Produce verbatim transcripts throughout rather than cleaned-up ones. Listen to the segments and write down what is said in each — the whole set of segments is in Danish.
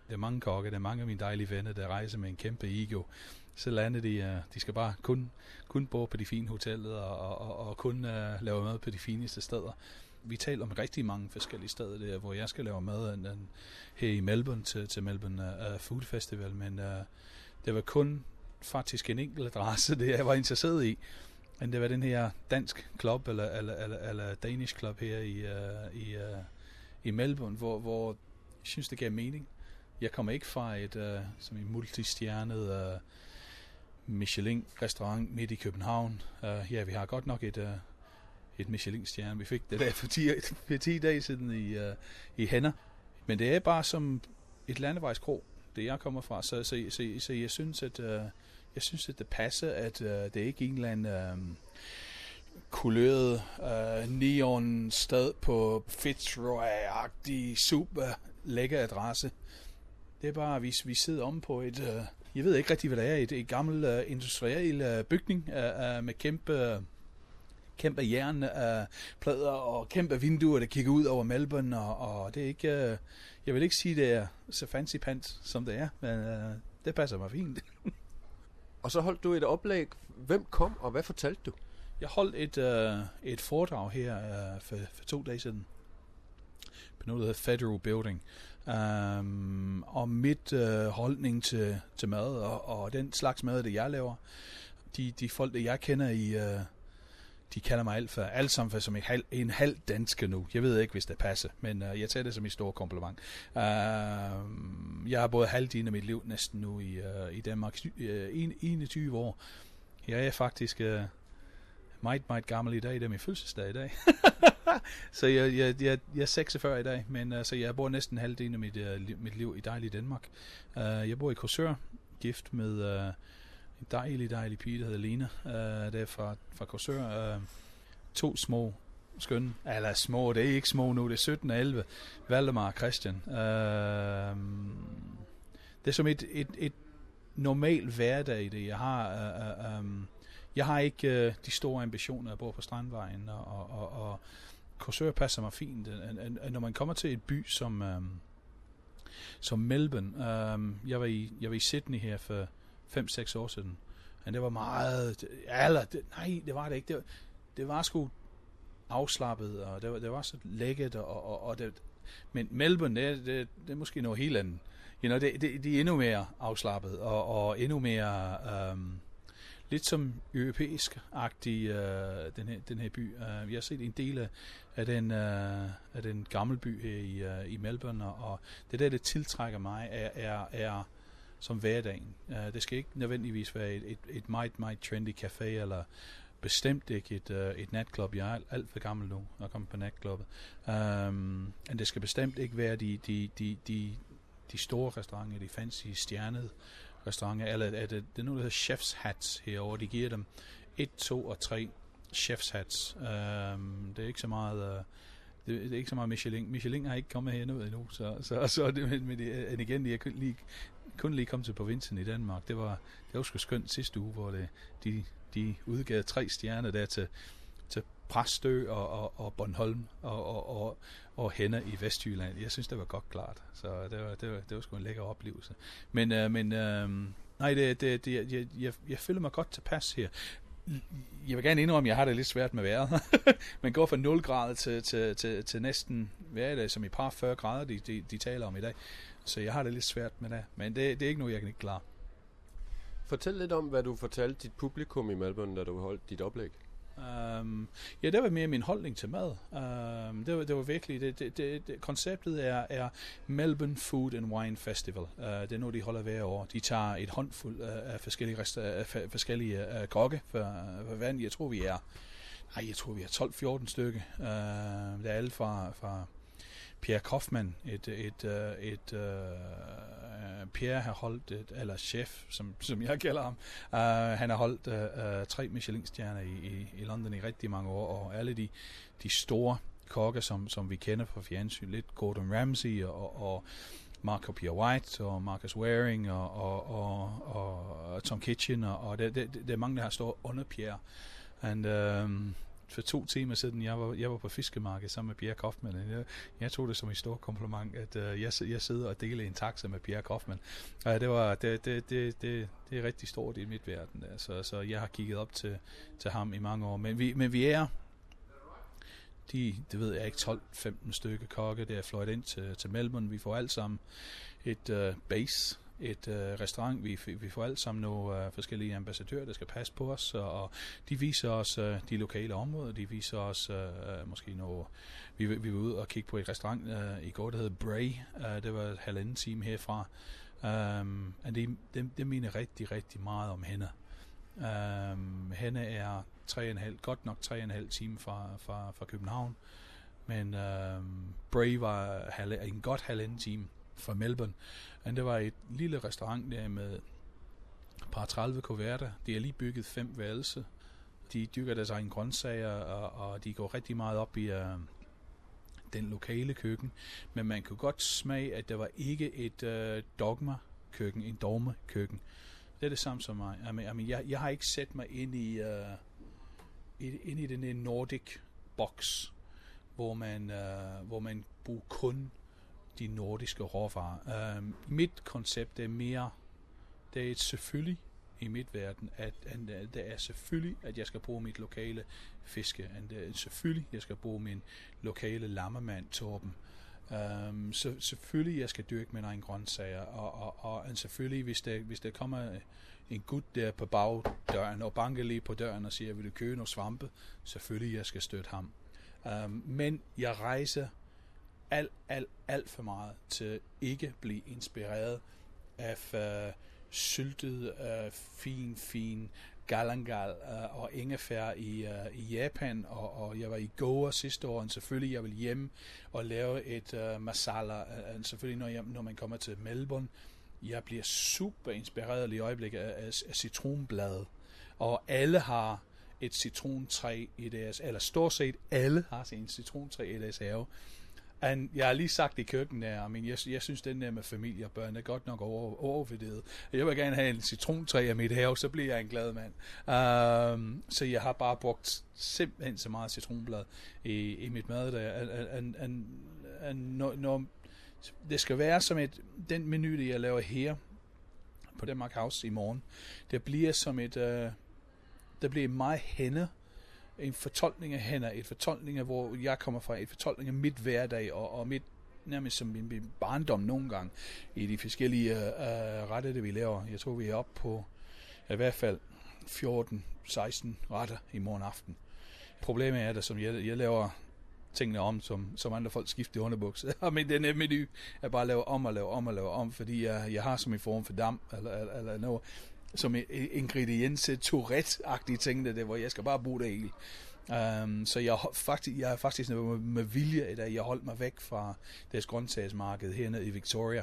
det er mange kokke, det er mange af mine dejlige venner, der rejser med en kæmpe ego. Så lander de, uh, de skal bare kun, kun bo på de fine hoteller og, og, og kun uh, lave mad på de fineste steder. Vi taler om rigtig mange forskellige steder, der, hvor jeg skal lave mad en, en, her i Melbourne til, til Melbourne uh, Food Festival, men uh, det var kun faktisk en enkelt adresse, det jeg var interesseret i. Men det var den her dansk klub, eller, eller, eller, eller Danish klub her i, uh, i, uh, i Melbourne, hvor, hvor jeg synes, det gav mening. Jeg kommer ikke fra et uh, som en multistjernet uh, Michelin-restaurant midt i København. Uh, ja, vi har godt nok et, uh, et Michelin-stjerne. Vi fik det der for ti, for ti dage siden i, uh, i Hænder. Men det er bare som et landevejskrog, det jeg kommer fra. Så, så, så, så jeg synes, at... Uh, Jeg synes, at det passer, at uh, det er ikke en eller anden um, kuløret uh, neon sted på Fitzroy-agtig super lækker adresse. Det er bare, at vi, vi sidder om på et, uh, jeg ved ikke rigtig, hvad det er, et, et gammelt uh, industriel uh, bygning uh, uh, med kæmpe, kæmpe jernplader uh, og kæmpe vinduer, der kigger ud over Melbourne, og, og det er ikke, uh, jeg vil ikke sige, det er så fancy pants, som det er, men uh, det passer mig fint. Og så holdt du et oplæg. Hvem kom, og hvad fortalte du? Jeg holdt et, øh, et foredrag her øh, for, for to dage siden på noget, der hedder Federal Building, um, om mit øh, holdning til, til mad, og, og den slags mad, det jeg laver. De, de folk, der jeg kender i... Øh, de kalder mig alt for, alt sammen for som en halv, en halv dansker nu. Jeg ved ikke, hvis det passer, men uh, jeg tager det som et stort kompliment. Uh, jeg har både halvdelen af mit liv næsten nu i, uh, i Danmark, uh, enogtyve år. Jeg er faktisk uh, meget, meget gammel i dag. Det er min fødselsdag i dag. Så jeg, jeg, jeg, jeg er seksogfyrre i dag, men uh, så jeg bor næsten halvdelen af mit, uh, mit liv i dejlig Danmark. Uh, jeg bor i Korsør, gift med... Uh, en dejlig, dejlig pige, der hedder Lena, uh, der er fra, fra Korsør. Uh, to små skønne, eller små, det er ikke små nu, det er sytten og elleve, Valdemar og Christian. Uh, det er som et, et, et normalt hverdag i det. Jeg har, uh, um, jeg har ikke uh, de store ambitioner, jeg bor på Strandvejen, og, og, og, og Korsør passer mig fint. Uh, når man kommer til et by som, um, som Melbourne, uh, jeg, var i, jeg var i Sydney her for fem seks år siden. Men det var meget... Eller, det, nej, det var det ikke. Det var, det var sgu afslappet, og det var, det var så lækkert, og, og, og det, men Melbourne, det, det, det er måske noget helt andet. You know, det, det, det er endnu mere afslappet, og, og endnu mere... Um, lidt som europæisk-agtig, uh, den, her, den her by. Uh, vi har set en del af, af, den, uh, af den gamle by her i, uh, i Melbourne, og, og det der, det tiltrækker mig, er... er, er som hverdagen. Uh, det skal ikke nødvendigvis være et, et, et meget, meget trendy café, eller bestemt ikke et, uh, et natklub. Jeg er alt, alt for gammel nu at komme på natklubbet. Um, men det skal bestemt ikke være de, de, de, de, de store restauranter, de fancy stjernede restauranter, eller er det, det er noget, der hedder chef's hats herovre. De giver dem et, to og tre chef's hats. Um, det er ikke så meget... Uh, Det, det er ikke så meget Michelin. Michelin har ikke kommet hernede endnu, så, så, så det, med det, igen, jeg kun lige, kun lige kom til provinsen i Danmark. Det var, det var sgu skønt sidste uge, hvor det, de, de udgav tre stjerner der til, til Præstø og, og, og Bornholm og, og, og, og Hænder i Vestjylland. Jeg synes, det var godt klart. Så det var, det var, det var sgu en lækker oplevelse. Men, øh, men øh, nej, det, det, det, jeg, jeg, jeg føler mig godt tilpas her. Jeg vil gerne indrømme, at jeg har det lidt svært med vejret. Man går fra nul grader til, til, til, til næsten, hvad er det, som i par fyrre grader, de, de, de taler om i dag. Så jeg har det lidt svært med det. Men det, det er ikke noget, jeg kan ikke klare. Fortæl lidt om, hvad du fortalte dit publikum i Melbourne, da du holdt dit oplæg. Um, ja, det var mere min holdning til mad. Um, det, var, det var virkelig, det, det, det, det, konceptet er, er Melbourne Food and Wine Festival. Uh, det er noget, de holder hver år. De tager et håndfuld uh, af forskellige, resta- af forskellige uh, kokke for, for vand. Jeg tror, vi er, nej, jeg tror, vi er tolv fjorten stykker. Uh, det er alle fra, fra Pierre Kaufmann, et, et, et, et uh, Pierre har holdt, et, eller chef, som, som jeg kalder ham, uh, han har holdt uh, uh, tre Michelin-stjerner i, i, i London i rigtig mange år, og alle de, de store kokker, som, som vi kender fra fjernsyn, lidt Gordon Ramsay og, og Marco Pierre White og Marcus Waring og, og, og, og Tom Kitchen, og, og det, det, det er mange, der har stået under Pierre. And, um, for to timer siden, jeg var, jeg var på fiskemarked sammen med Pierre Kaufmann. Jeg, jeg tog det som et stort kompliment, at uh, jeg, jeg sidder og deler en taxa med Pierre Kaufmann. Uh, det, var, det, det, det, det, det er rigtig stort i mit verden. Så, så jeg har kigget op til, til ham i mange år. Men vi, men vi er, de, det ved jeg ikke, tolv femten stykker kokke, der er fløjet ind til, til Melbourne. Vi får alt sammen et uh, base, et uh, restaurant. Vi, vi får alt sammen nogle uh, forskellige ambassadører, der skal passe på os, og, og de viser os uh, de lokale områder. De viser os uh, måske noget. Vi, vi var ude og kigge på et restaurant uh, i går, der hedder Bray. Uh, det var et halvanden time herfra. Um, og det, det, det mener rigtig, rigtig meget om hende. Um, hende er tre og en halv, godt nok tre og en halv time fra, fra, fra København. Men um, Bray var halv, en godt halvanden time fra Melbourne. Men det var et lille restaurant der med et par tredive kuverter. De har lige bygget fem værelser. De dyrker deres egen grøntsager, og, og de går rigtig meget op i uh, den lokale køkken. Men man kunne godt smage, at der var ikke et uh, dogma-køkken, en dogme-køkken. Det er det samme som mig. I mean, I mean, jeg, jeg har ikke sat mig ind i, uh, ind i den der Nordic box, hvor man, uh, hvor man bruger kun de nordiske råvarer. Um, mit koncept er mere, det er et selvfølgelig i mit verden, at, at det er selvfølgelig, at jeg skal bruge mit lokale fiske, at det er selvfølgelig, jeg skal bruge min lokale lammemand, Torben. Um, så selvfølgelig, jeg skal dyrke mine egne grøntsager, og, og, og, og selvfølgelig, hvis der, hvis der kommer en gut der på bagdøren, og banker lige på døren og siger, vil du købe nogle svampe? Selvfølgelig, jeg skal støtte ham. Um, men jeg rejser alt, alt, alt for meget til ikke blive inspireret af uh, syltet, uh, fin, fin galangal uh, og ingefær i, uh, i Japan, og, og jeg var i Goa sidste år, og selvfølgelig jeg vil hjem og lave et uh, masala, uh, selvfølgelig når, jeg, når man kommer til Melbourne, jeg bliver super inspireret i øjeblikket af, af, af citronbladet, og alle har et citrontræ i deres, eller stort set alle har sin citrontræ i deres have. And jeg har lige sagt i køkkenet der, I mean, jeg, jeg synes, den der med familie og børn er godt nok over, overvurderet. Jeg vil gerne have en citrontræ af mit have, så bliver jeg en glad mand. Um, så jeg har bare brugt simpelthen så meget citronblad i, i mit mad der. And, and, and, and, når, når det skal være som et, den menu, jeg laver her på Denmark House i morgen, det bliver som et, uh, det bliver meget hende, en fortolkning af hænder, et fortolkning af, hvor jeg kommer fra, et fortolkning af mit hverdag, og, og mit, nærmest som min, min barndom nogle gange, i de forskellige uh, retter, det vi laver. Jeg tror, vi er oppe på i hvert fald fjorten seksten retter i morgen aften. Problemet er, at som jeg, jeg laver tingene om, som, som andre folk skifter underbukser. Men den her menu er bare at lave om og lave om og lave om, fordi jeg, jeg har som en form for damp, eller, eller, eller noget, som ingrediense, Tourette-agtige ting, der, hvor jeg skal bare bruge det hele. Um, så jeg, faktisk, jeg er faktisk med, med vilje, at jeg holdt mig væk fra deres grøntsagsmarked hernede i Victoria.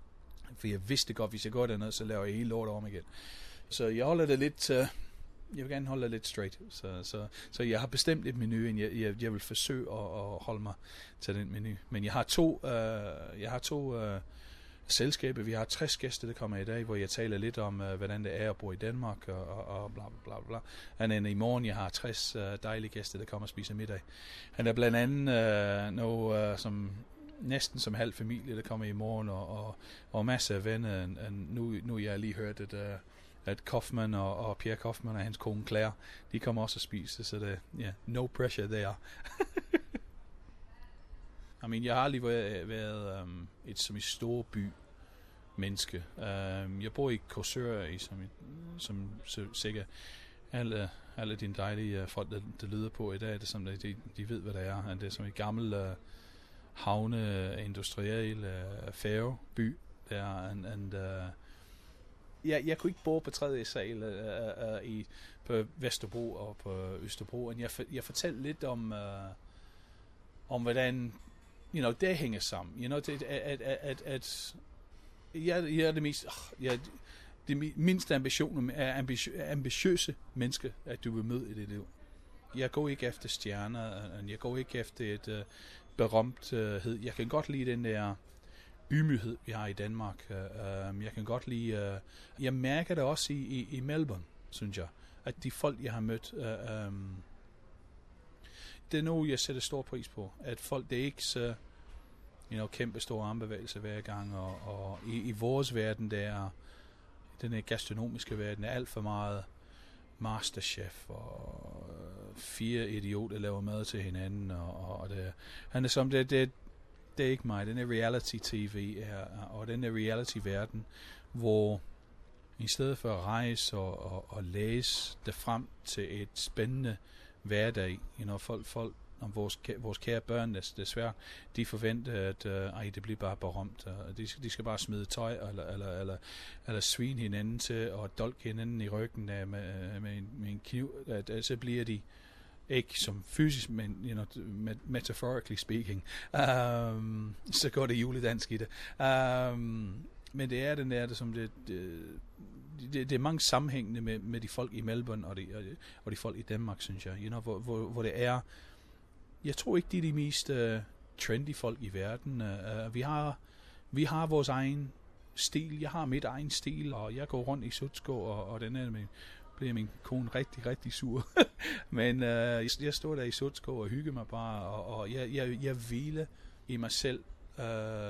For jeg vidste godt, hvis jeg går derned, så laver jeg hele lortet om igen. Så jeg holder det lidt, uh, jeg vil gerne holde det lidt straight. Så, så, så jeg har bestemt et menu, og jeg, jeg, jeg vil forsøge at, at holde mig til den menu. Men jeg har to, uh, jeg har to uh, selskaber. Vi har tres gæster, der kommer i dag, hvor jeg taler lidt om, uh, hvordan det er at bo i Danmark, og, og, og bla bla bla. Og i morgen, jeg har tres uh, dejlige gæster, der kommer og spiser middag. Han er blandt andet uh, noget, uh, som næsten som halv familie, der kommer i morgen, og, og, og masser af venner. Og, og nu, nu jeg har lige hørt, at, uh, at Kaufmann og, og Pierre Kaufmann og hans kone Claire, de kommer også at spise, så det, yeah, no pressure there. I mean, jeg har aldrig været, været um, et som i stor by menneske. Um, jeg bor i Korsør, i, som, som så, sikkert alle, alle dine dejlige uh, folk, der, der lyder på i dag, det som, de, de ved, hvad det er. Det er som en gammel uh, havne, industriel uh, færgeby. Der, and, and, uh, jeg, jeg kunne ikke bo på tredje sal uh, uh, i, på Vesterbro og på Østerbro, og jeg, jeg fortalte lidt om, uh, om hvordan you know, det hænger sammen. You know, det, at, at, at, at jeg, jeg er det mest, uh, jeg, det mindste ambition er ambitiø, ambitiøse menneske, at du vil møde i dit liv. Jeg går ikke efter stjerner, jeg går ikke efter et uh, berømthed. Jeg kan godt lide den der ydmyghed, vi har i Danmark. Uh, jeg kan godt lide, uh, jeg mærker det også i, i, i Melbourne, synes jeg, at de folk, jeg har mødt, uh, um, det er noget, jeg sætter stor pris på. At folk, det er ikke så you know, kæmpe store armbevægelser hver gang, og, og i, i vores verden, der er den her gastronomiske verden, er alt for meget Masterchef, og fire idioter laver mad til hinanden, og, og det, han er som det, det, det er ikke mig. Den er reality-tv, er, og den er reality-verden, hvor i stedet for at rejse og, og, og læse det frem til et spændende hverdag, you know, folk, folk om vores, vores kære børn, desværre, de forventer, at uh, ej, det bliver bare berømt. Uh, de, de skal bare smide tøj, eller, eller, eller, eller svine hinanden til, og dolke hinanden i ryggen uh, med, med, en, med en kniv. Uh, så bliver de ikke som fysisk, men you know, metaphorically speaking, um, så går det juledansk i det. Um, men det er den der, det, som det, det, det, det er mange sammenhængende med, med de folk i Melbourne, og de, og de, og de folk i Danmark, synes jeg, you know, hvor, hvor, hvor det er. Jeg tror ikke, de er de mest uh, trendy folk i verden. Uh, vi har vi har vores egen stil. Jeg har mit egen stil, og jeg går rundt i sutsko, og, og den er min, bliver min kone rigtig, rigtig sur. Men uh, jeg, jeg står der i sutsko og hygger mig bare, og, og jeg, jeg, jeg hviler i mig selv. Uh,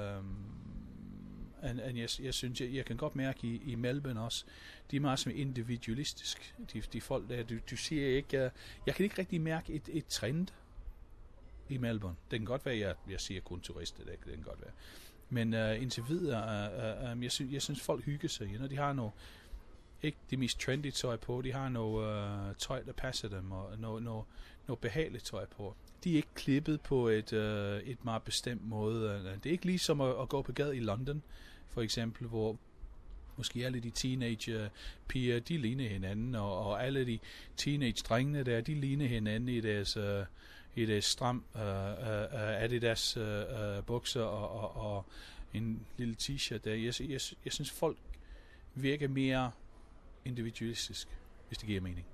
and, and jeg, jeg synes, jeg, jeg kan godt mærke i, i Melbourne også, de er meget som individualistisk. De, de folk der, du, du siger ikke, uh, jeg kan ikke rigtig mærke et, et trend i Melbourne. Det kan godt være, jeg, jeg siger kun turister, det, det kan godt være. Men uh, indtil videre, uh, uh, jeg, synes, jeg synes, folk hygger sig. You know? De har noget, ikke de mest trendy tøj på, de har noget uh, tøj, der passer dem, og noget, noget, noget behageligt tøj på. De er ikke klippet på et, uh, et meget bestemt måde. Det er ikke ligesom at, at gå på gaden i London, for eksempel, hvor måske alle de teenage-piger, de ligner hinanden, og, og alle de teenage-drengene der, de ligner hinanden i deres... Uh, i det stram uh, uh, Adidas uh, uh, bukser og, og, og en lille t-shirt der. Jeg, jeg, jeg synes, folk virker mere individualistisk, hvis det giver mening.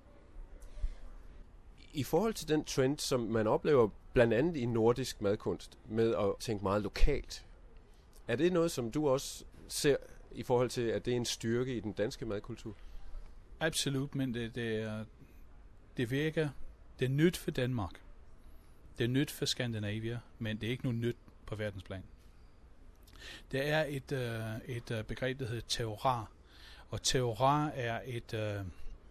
I forhold til den trend, som man oplever blandt andet i nordisk madkunst, med at tænke meget lokalt, er det noget, som du også ser i forhold til, at det er en styrke i den danske madkultur? Absolut, men det, det, er, det virker... Det er nyt for Danmark. Det er nyt for Skandinavien, men det er ikke noget nyt på verdensplan. Det er et, uh, et uh, begreb, der hedder terroir. Og terroir er et... Uh, det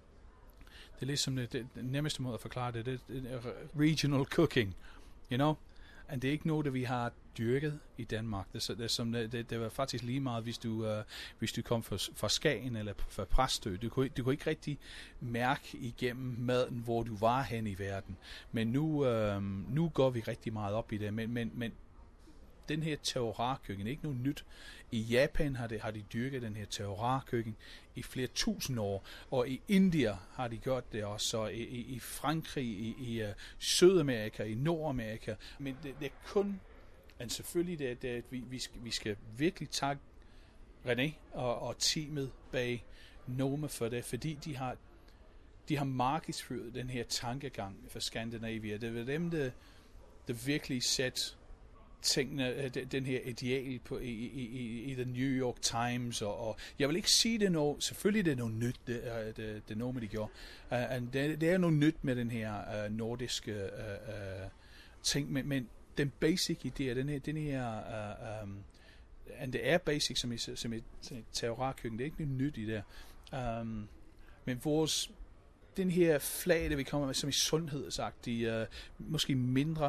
er ligesom det, det, det nemmeste måde at forklare det. Det er regional cooking, you know? Og det er ikke noget, der vi har dyrket i Danmark. Det, det, som det, det, det var faktisk lige meget, hvis du, uh, hvis du kom fra, fra Skagen eller fra Præstø. Du kunne, du kunne ikke rigtig mærke igennem maden, hvor du var hen i verden. Men nu, uh, nu går vi rigtig meget op i det. Men, men, men den her terroir-køkken er ikke noget nyt. I Japan har, det, har de dyrket den her terroir-køkken i flere tusind år, og i India har de gjort det også, og i, i, i Frankrig, i, i uh, Sydamerika, i Nordamerika. Men det, det er kun, men selvfølgelig det, det, vi, vi, skal, vi skal virkelig takke René og, og teamet bag Noma for det, fordi de har, de har markedsført den her tankegang for Skandinavien. Det var dem, der, der virkelig sætte tingene, den her ideal på i, i, i, i The New York Times, og, og jeg vil ikke sige det noget, selvfølgelig det er noget nyt, det, det, det Noma de gjorde, uh, det, det er noget nyt med den her uh, nordiske uh, uh, ting, men, men den basic idé, den her, den her uh, um, and det er basic som, i, som et, et terroir-køkken, det er ikke noget nyt i det, um, men vores, den her flag, der vi kommer med, som i sundhed sagt, de uh, måske mindre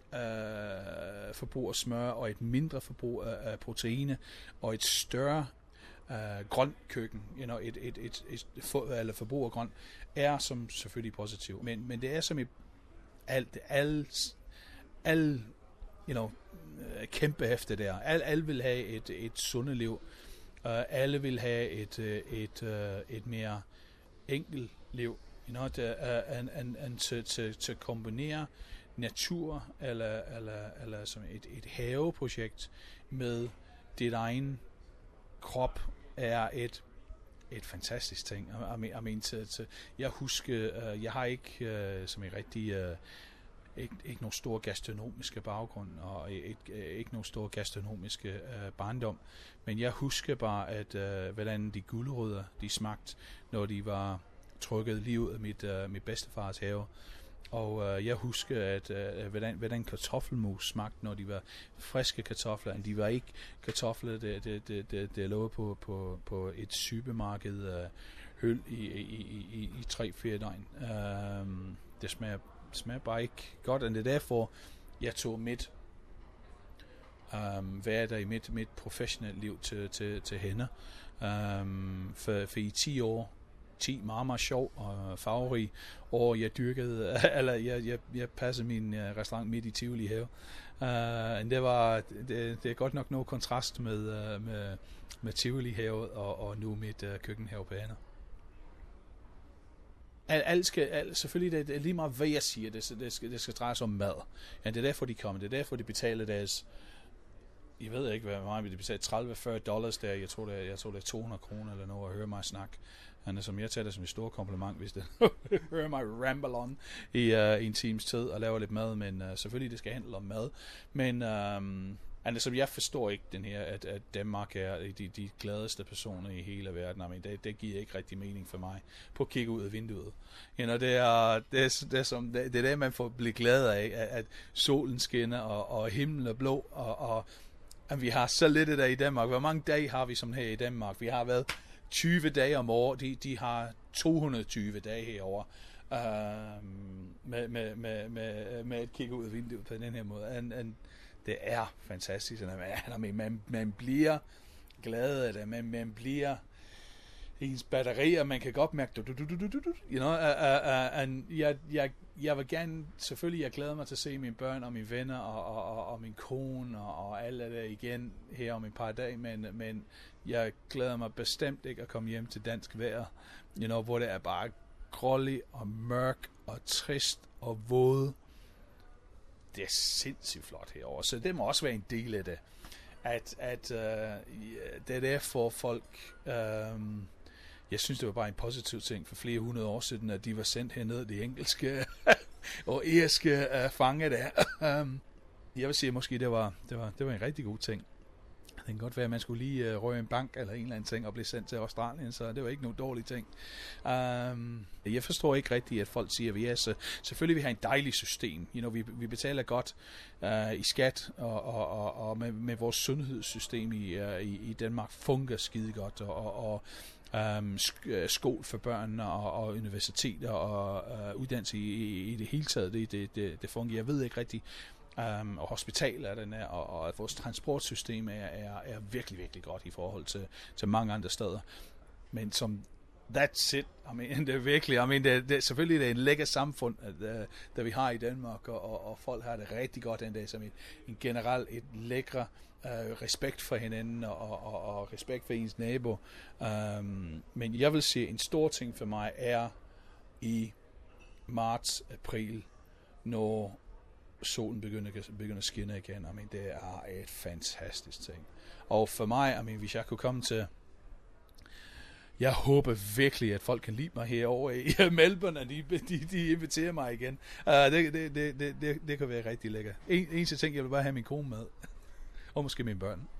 Uh, forbrug af smør, og et mindre forbrug af, af proteiner, og et større uh, grønt køkken, you know, et, et, et, et, et for, eller forbrug af grønt, er som selvfølgelig positivt. Men, men det er som i alt, alle, alle, you know, kæmpe efter der. Alle, alle vil have et, et sundt liv. Uh, alle vil have et, et, et, et mere enkelt liv. You know, uh, and, and, and til, til, til at kombinere natur eller, eller, eller som et, et haveprojekt med dit egen krop er et, et fantastisk ting. I mean, I mean, til, til, jeg husker, uh, jeg har ikke uh, som en rigtig uh, ikke, ikke nogen stor gastronomiske baggrund og ikke, ikke nogen stor gastronomiske uh, barndom, men jeg husker bare, at uh, hvordan de gulerødder, de smagte, når de var trykket lige ud af mit, uh, mit bedstefars have. Og øh, jeg husker, at øh, hvordan, hvordan kartoffelmus smagte, når de var friske kartofler. De var ikke kartofler, der, der, der, der, der lå på, på, på et supermarked øh, høl i, i, i, i, i tre-fire døgn. Øh, det smager, smager bare ikke godt, og det er derfor, jeg tog mit um, hverdag i mit, mit professionelle liv til, til, til hænder. Um, for, for i ti år, ti meget, meget sjov og farverig år, jeg dyrkede, eller jeg, jeg, jeg passede min uh, restaurant midt i Tivoli have. Uh, det var, det, det er godt nok noget kontrast med, uh, med, med Tivoli have og, og nu mit uh, køkkenhave på hænder. Alt skal, alt, selvfølgelig det, det er lige meget hvad jeg siger, det, det, skal, det skal dreje sig om mad. Ja, det er derfor de kommer, det er derfor de betaler deres, jeg ved ikke hvad meget, de betaler tredive til fyrre dollars der, jeg tror det er, jeg tror det er to hundrede kroner eller noget at høre mig snakke. Men som jeg tager det som et stort kompliment, hvis det hører mig ramble on i, uh, i en times tid og laver lidt mad, men uh, selvfølgelig det skal handle om mad. Men um, altså, jeg forstår ikke den her, at, at Danmark er de, de gladeste personer i hele verden. I mean, det, det giver ikke rigtig mening for mig. På at kigge ud af vinduet. You know, det, er, det, er, det, er som, det, det er det, man får blive glad af, at, at solen skinner, og, og himlen er blå, og, og at vi har så lidt af det i Danmark. Hvor mange dage har vi som her i Danmark? Vi har været tyve dage om året. De, de har to hundrede og tyve dage herovre. Uh, med, med, med, med, med at kigge ud af vinduet på den her måde. And, and, det er fantastisk. Man, man, man bliver glad af det. Man, man bliver ens batterier. Man kan godt mærke, du, du, du, du, du, du, you know, uh, uh, and jeg, jeg, jeg vil gerne, selvfølgelig, jeg glæder mig til at se mine børn og mine venner og, og, og, og min kone og, og alt det der igen her om et par dage, men, men jeg glæder mig bestemt ikke at komme hjem til dansk vejr, you know, hvor det er bare grålig og mørk og trist og våd. Det er sindssygt flot herovre, så det må også være en del af det, at, at uh, det er der for folk. Um, jeg synes, det var bare en positiv ting for flere hundrede år siden, at de var sendt herned, de engelske og irske uh, fange der. um, jeg vil sige, at måske det var, det, var, det var en rigtig god ting. Det kan godt være, at man skulle lige uh, røve en bank eller en eller anden ting og blive sendt til Australien, så det var ikke nogen dårlig ting. Um, jeg forstår ikke rigtigt, at folk siger, at vi er så... Selvfølgelig vi har en dejlig system. You know, vi, vi betaler godt uh, i skat, og, og, og, og med, med vores sundhedssystem i, uh, i, i Danmark fungerer skide godt, og, og, og um, skole for børn og, og universiteter og uh, uddannelse i, i, i det hele taget, det, det, det, det fungerer. Jeg ved ikke rigtigt, Um, og hospitaler er den her, og, og at vores transportsystem er, er, er virkelig, virkelig godt i forhold til, til mange andre steder. Men som that's it, I mean, det er virkelig, I mean, det, det, selvfølgelig det er en lækker samfund, at, der vi har i Danmark, og, og, og folk har det rigtig godt den dag, som en, en generelt et lækre uh, respekt for hinanden, og, og, og respekt for ens nabo. Um, men jeg vil sige, en stor ting for mig er i marts, april, når solen begynder, begynder at skinne igen. I mean, det er et fantastisk ting. Og for mig, I mean, hvis jeg kunne komme til... Jeg håber virkelig, at folk kan lide mig herovre i Melbourne, og de, de, de inviterer mig igen. Uh, det, det, det, det, det, det kan være rigtig lækkert. En, eneste ting, jeg vil bare have min kone med. Og måske mine børn.